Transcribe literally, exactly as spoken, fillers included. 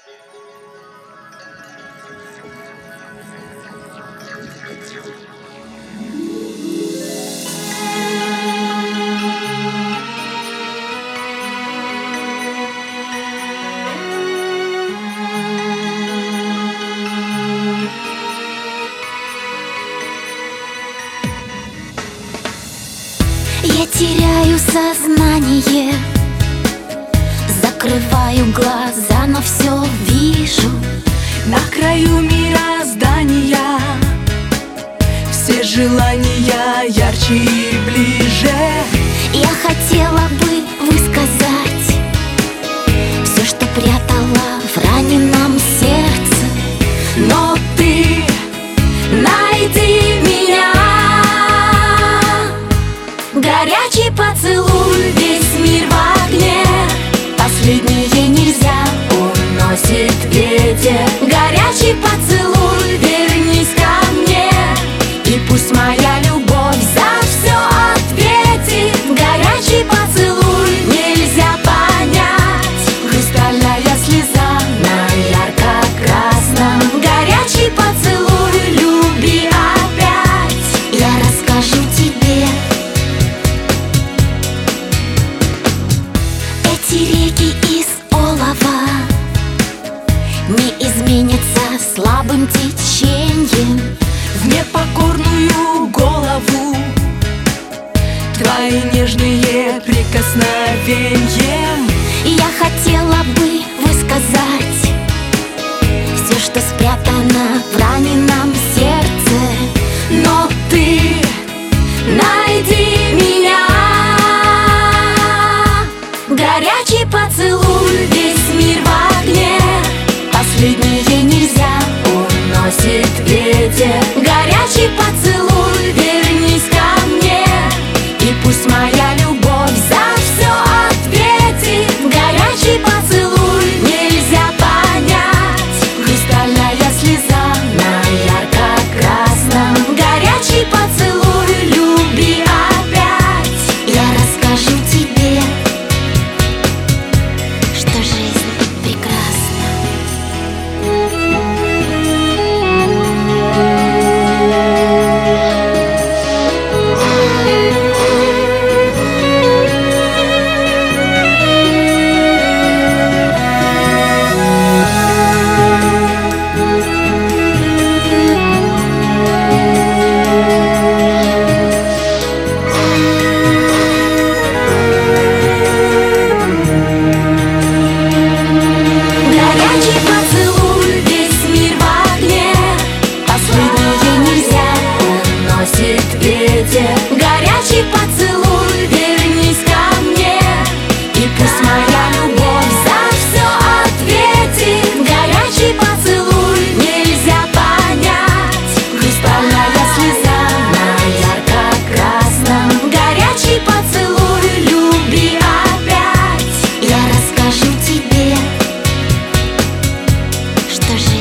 Я теряю сознание, закрываю глаза, но все вижу. На краю мироздания все желания ярче и ближе. Я хотела бы высказать все, что прятала в раненом сердце, но ты найди меня. Горячий поцелуй, весь мир в огне. Последнее нельзя, уносит ветер. Горячий поцелуй, вернись ко мне, и пусть моя любовь за все ответит. Горячий поцелуй, нельзя понять. Хрустальная слеза на ярко-красном. Горячий поцелуй, люби опять. Я расскажу тебе. Эти реки из олова не изменятся слабым течением в непокорную голову твои нежные прикосновения. Я хотела бы высказать все, что спрятано в раненом сердце, но ты найди меня. Горячий поцелуй, весь мир в огне. Последнее нельзя, уносит ветер. Горячий поцелуй, вернись ко мне, и пусть моя любовь за все ответит. Горячий поцелуй, нельзя понять. Хрустальная слеза на ярко-красном. Горячий поцелуй, люби опять. Я расскажу тебе, что жизнь прекрасна. Горячий поцелуй, весь мир в огне. Последнее нельзя, уносит ветер. Горячий поцелуй, вернись ко мне, и пусть моя любовь за все ответит. Горячий поцелуй, нельзя понять. Хрустальная слеза на ярко-красном. Горячий поцелуй, люби опять. Я расскажу тебе, что жизнь